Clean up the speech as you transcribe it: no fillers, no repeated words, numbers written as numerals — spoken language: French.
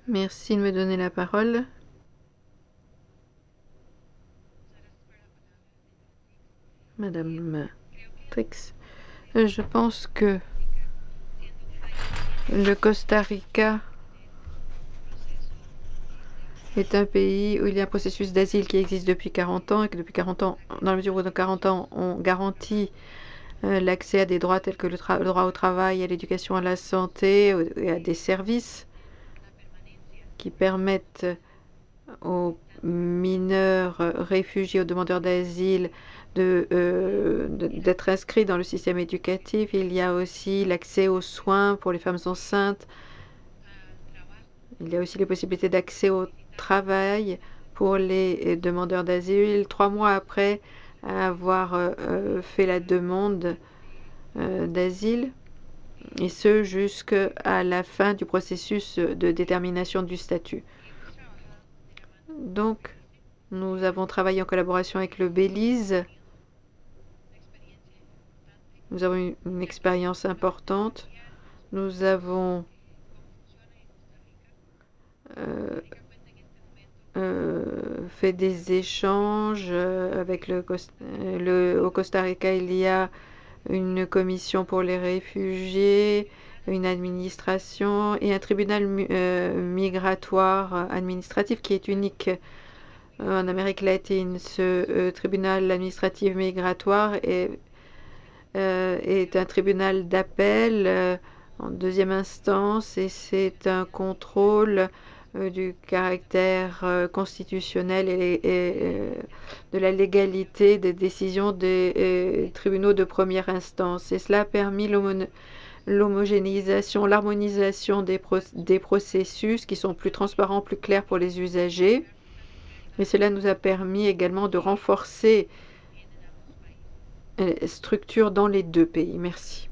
Merci de me donner la parole. Madame Trix, je pense que le Costa Rica est un pays où il y a un processus d'asile qui existe depuis 40 ans et que depuis 40 ans, dans la mesure où dans 40 ans, on garantit l'accès à des droits tels que le droit au travail, à l'éducation, à la santé et à des services qui permettent aux mineurs réfugiés, aux demandeurs d'asile d'être inscrits dans le système éducatif. Il y a aussi l'accès aux soins pour les femmes enceintes. Il y a aussi les possibilités d'accès au travail pour les demandeurs d'asile 3 mois après avoir fait la demande d'asile, et ce jusqu'à la fin du processus de détermination du statut. Donc, nous avons travaillé en collaboration avec le Belize. Nous avons eu une expérience importante. Nous avons fait des échanges avec au Costa Rica. Il y a une commission pour les réfugiés, une administration et un tribunal migratoire administratif qui est unique en Amérique latine. Ce tribunal administratif migratoire est un tribunal d'appel en deuxième instance, et c'est un contrôle du caractère constitutionnel et de la légalité des décisions des tribunaux de première instance. Et cela a permis l'homogénéisation, l'harmonisation des processus qui sont plus transparents, plus clairs pour les usagers. Et cela nous a permis également de renforcer les structures dans les deux pays. Merci.